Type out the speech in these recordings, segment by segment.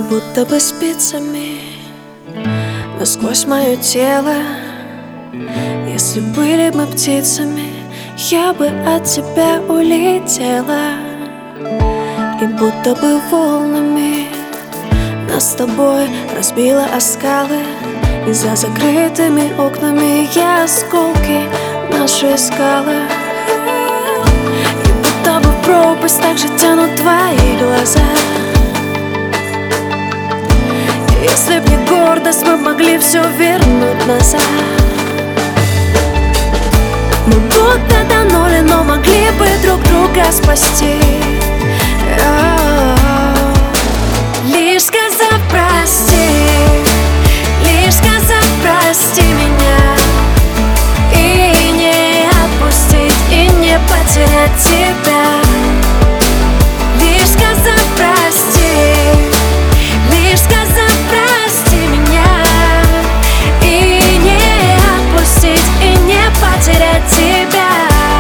Будто бы спицами насквозь мое тело. Если были мы птицами, я бы от тебя улетела. И будто бы волнами нас с тобой разбило о скалы. И за закрытыми окнами я осколки наши искала. И будто бы в пропасть так же тянут твои глаза. Если б не гордость, мы могли все вернуть назад. Мы будто тонули, но могли бы друг друга спасти. Лишь сказав прости, лишь сказав прости меня, и не отпустить, и не потерять тебя. Лишь сказав прости, лишь сказав прости меня, и не отпустить, и не потерять тебя.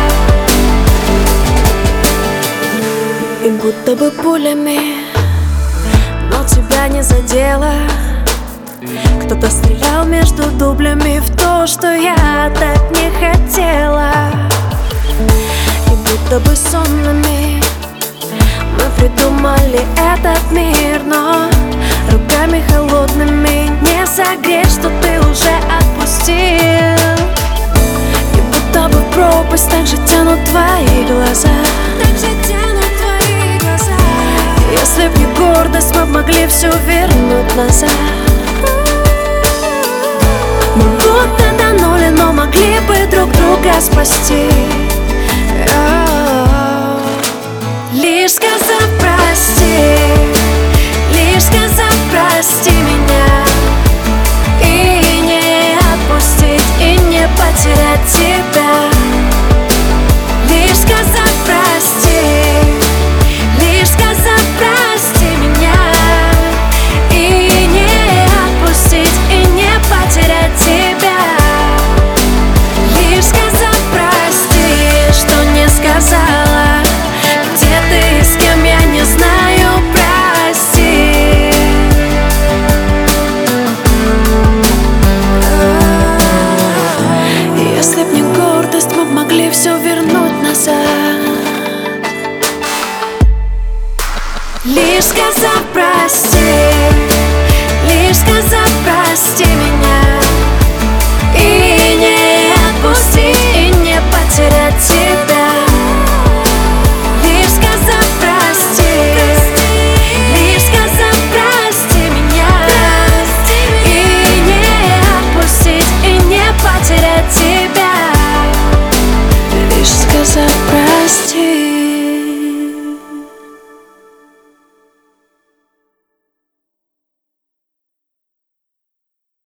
И будто бы пулями, но тебя не задело. Кто-то стрелял между дублями в то, что я так не хотела. И будто бы сонными мы придумали этот мир, но руками холодными не согреть, что ты уже отпустил. И будто бы в пропасть так же тянут твои глаза. Если б не гордость, мы могли все вернуть назад. Мы будто тонули, но могли бы друг друга спасти.